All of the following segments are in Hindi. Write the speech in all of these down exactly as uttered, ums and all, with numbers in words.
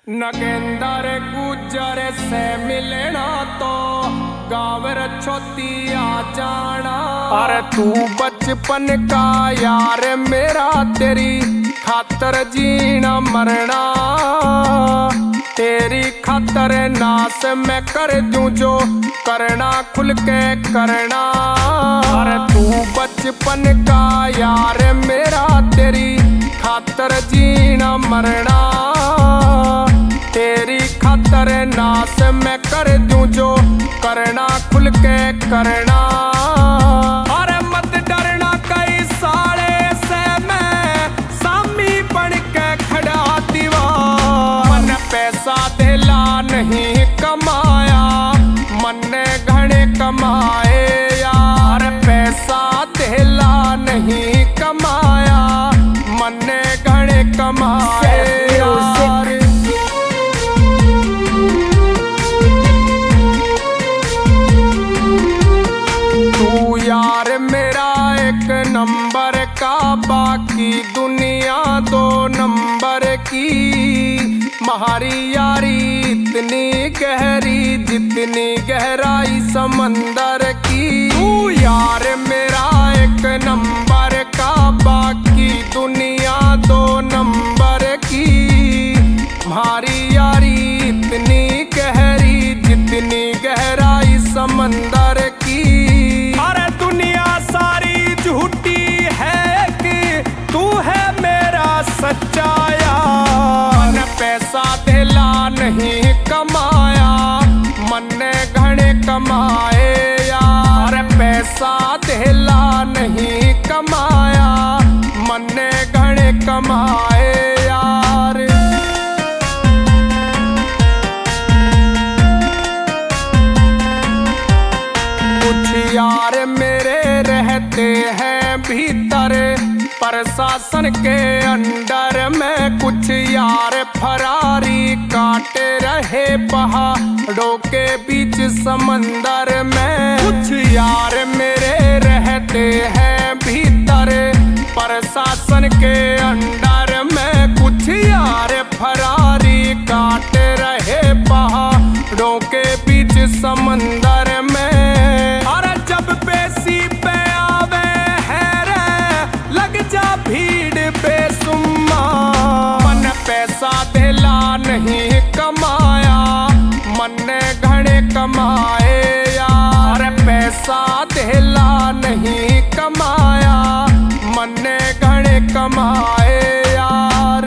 नगेंदर गुजर से मिलना तो गाँव छोती आ जाना। अरे तू बचपन का यार मेरा, तेरी खातर जीना मरना, तेरी खातर नास मैं कर दूं जो करना खुल के करना। अरे तू बचपन का यार मेरा, तेरी खातर जीना मरना, तेरी खातर नास मैं कर दूं जो करना खुल के करना। अरे मत डरना कई साले से मैं सामी बन के खड़ा दीवार। मन पैसा दिला नहीं कमाया, मन ने घने कमाए यार। पैसा दिला नहीं कमाया, मन ने घने कमाए यार। तू यार मेरा एक नंबर का, बाकी दुनिया दो नंबर की। हमारी यारी इतनी गहरी जितनी गहराई समंदर की। तू यार मेरा एक नंबर का, बाकी दुनिया दो नंबर की। हमारी यारी इतनी गहरी जितनी गहराई समंदर की। अरे दुनिया सारी झूठी है कि तू है मेरा सच्चा यार। मन पैसा दिला नहीं कमाया, मन ने घने कमाए यार। पैसा दिला नहीं कमाया, मन ने घने कमाए यार। कुछ यार मेरे रहते हैं भीतर प्रशासन के अंडर में। कुछ यार फरारी काटे रहे पहाड़ों के बीच समंदर में। कुछ यार मेरे रहते हैं भीतर प्रशासन के अंडर में। कुछ यार फरारी काटे रहे पहाड़ों के बीच समंदर में। अरे जब पेशी पे आवे है रे लग जा भीड़ बेसुमा। मन पैसा दिला नहीं कमाया, मन ने घने कमाए यार। पैसा दिला नहीं कमाया, मन ने घने कमाए यार।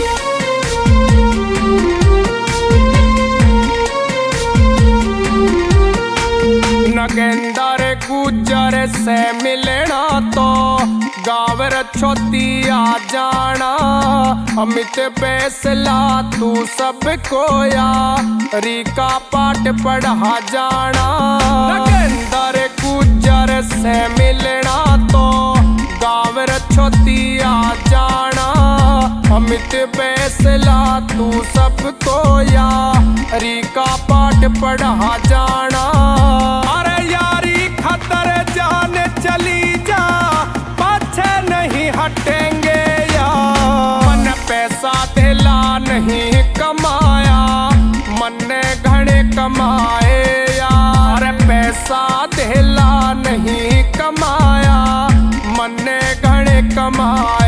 नगेंदर गुजर से मिलना तो गाँव छोती आ जाना। अमित फैसला तू सबको यारी का पाठ पढ़ा जाना। नगेंदर गुजर से मिलना तो गाँव छोती आ जाना। अमित फैसला तू सबको यारी का पाठ पढ़ा जाना। अरे यारी खतर जान चली जा, पाछे नहीं हटेंगे यार। मन पैसा दिला नहीं कमाया, मन ने घने कमाए यार। पैसा दिला नहीं कमाया, मन ने घने कमाए।